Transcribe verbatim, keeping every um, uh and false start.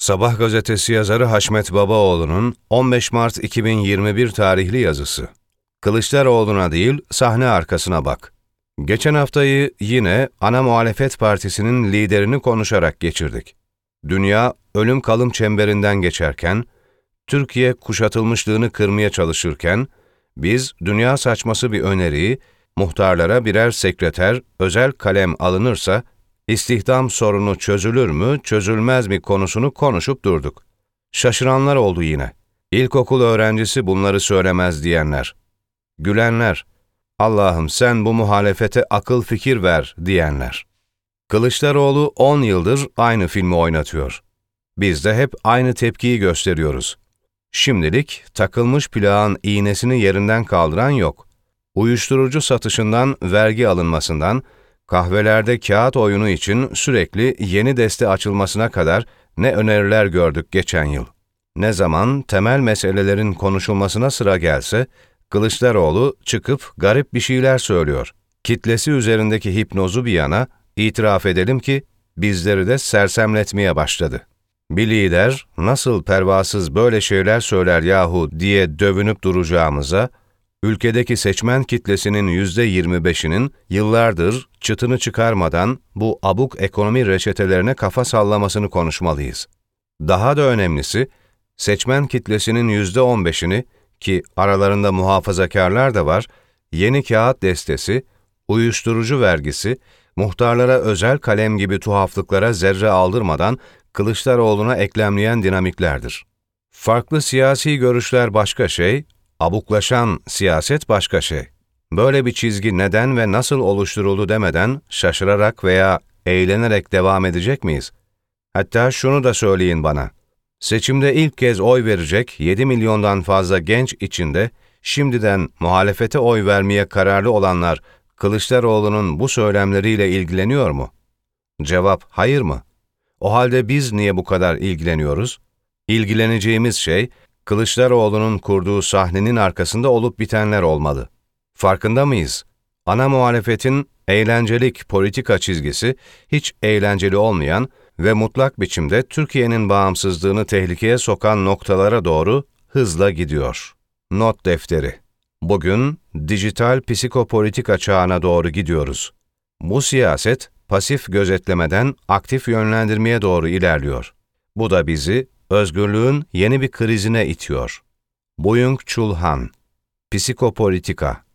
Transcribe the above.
Sabah gazetesi yazarı Haşmet Babaoğlu'nun on beş Mart iki bin yirmi bir tarihli yazısı. Kılıçdaroğlu'na değil, sahne arkasına bak. Geçen haftayı yine ana muhalefet partisinin liderini konuşarak geçirdik. Dünya ölüm kalım çemberinden geçerken, Türkiye kuşatılmışlığını kırmaya çalışırken, biz dünya saçması bir öneriyi, muhtarlara birer sekreter, özel kalem alınırsa, İstihdam sorunu çözülür mü, çözülmez mi konusunu konuşup durduk. Şaşıranlar oldu yine. İlkokul öğrencisi bunları söylemez diyenler. Gülenler, Allah'ım sen bu muhalefete akıl fikir ver diyenler. Kılıçdaroğlu on yıldır aynı filmi oynatıyor. Biz de hep aynı tepkiyi gösteriyoruz. Şimdilik takılmış plağın iğnesini yerinden kaldıran yok. Uyuşturucu satışından vergi alınmasından, kahvelerde kağıt oyunu için sürekli yeni deste açılmasına kadar ne öneriler gördük geçen yıl. Ne zaman temel meselelerin konuşulmasına sıra gelse, Kılıçdaroğlu çıkıp garip bir şeyler söylüyor. Kitlesi üzerindeki hipnozu bir yana, itiraf edelim ki bizleri de sersemletmeye başladı. Bir lider nasıl pervasız böyle şeyler söyler yahu diye dövünüp duracağımıza, ülkedeki seçmen kitlesinin yüzde yirmi beşinin yıllardır çıtını çıkarmadan bu abuk ekonomi reçetelerine kafa sallamasını konuşmalıyız. Daha da önemlisi, seçmen kitlesinin yüzde on beşini, ki aralarında muhafazakarlar da var, yeni kağıt destesi, uyuşturucu vergisi, muhtarlara özel kalem gibi tuhaflıklara zerre aldırmadan Kılıçdaroğlu'na eklemleyen dinamiklerdir. Farklı siyasi görüşler başka şey, abuklaşan siyaset başka şey. Böyle bir çizgi neden ve nasıl oluşturuldu demeden şaşırarak veya eğlenerek devam edecek miyiz? Hatta şunu da söyleyin bana. Seçimde ilk kez oy verecek yedi milyondan fazla genç içinde şimdiden muhalefete oy vermeye kararlı olanlar Kılıçdaroğlu'nun bu söylemleriyle ilgileniyor mu? Cevap hayır mı? O halde biz niye bu kadar ilgileniyoruz? İlgileneceğimiz şey, Kılıçdaroğlu'nun kurduğu sahnenin arkasında olup bitenler olmalı. Farkında mıyız? Ana muhalefetin eğlencelik politika çizgisi, hiç eğlenceli olmayan ve mutlak biçimde Türkiye'nin bağımsızlığını tehlikeye sokan noktalara doğru hızla gidiyor. Not defteri. Bugün dijital psikopolitika çağına doğru gidiyoruz. Bu siyaset, pasif gözetlemeden aktif yönlendirmeye doğru ilerliyor. Bu da bizi özgürlüğün yeni bir krizine itiyor. Byung-Chul Han, Psikopolitika.